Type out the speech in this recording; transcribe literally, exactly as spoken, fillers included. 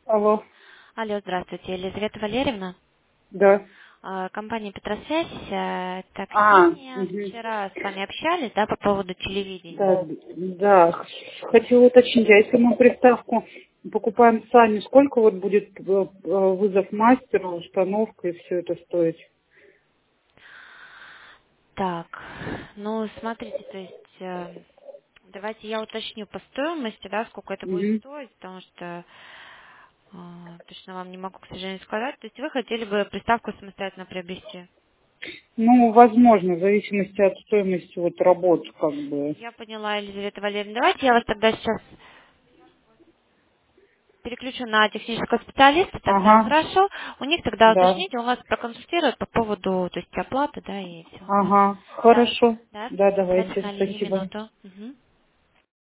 Алло, Алло, здравствуйте, Елизавета Валерьевна. да. А, Компания «Петросвязь», э, А, такси. мгм. Вчера с вами общались, да, по поводу Да, телевидения. да. Хотела уточнить, а если мы приставку покупаем сами, сколько вот будет э, э, вызов мастеру, установка и все это стоить? Так, ну, смотрите, то есть, э, давайте я уточню по стоимости, да, сколько это будет Мгм. стоить, потому что э, точно вам не могу, к сожалению, сказать. То есть вы хотели бы приставку самостоятельно приобрести? Ну, возможно, в зависимости от стоимости вот работ, как бы. Я поняла, Елизавета Валерьевна. Давайте я вас тогда сейчас переключу на технического специалиста тогда, Ага, хорошо. У них тогда да. уточните, у вас проконсультируют по поводу, то есть оплаты, да, и все, да. Ага, Да, хорошо. да. Да, Давайте давайте, на линии спасибо. минуту. Мгм.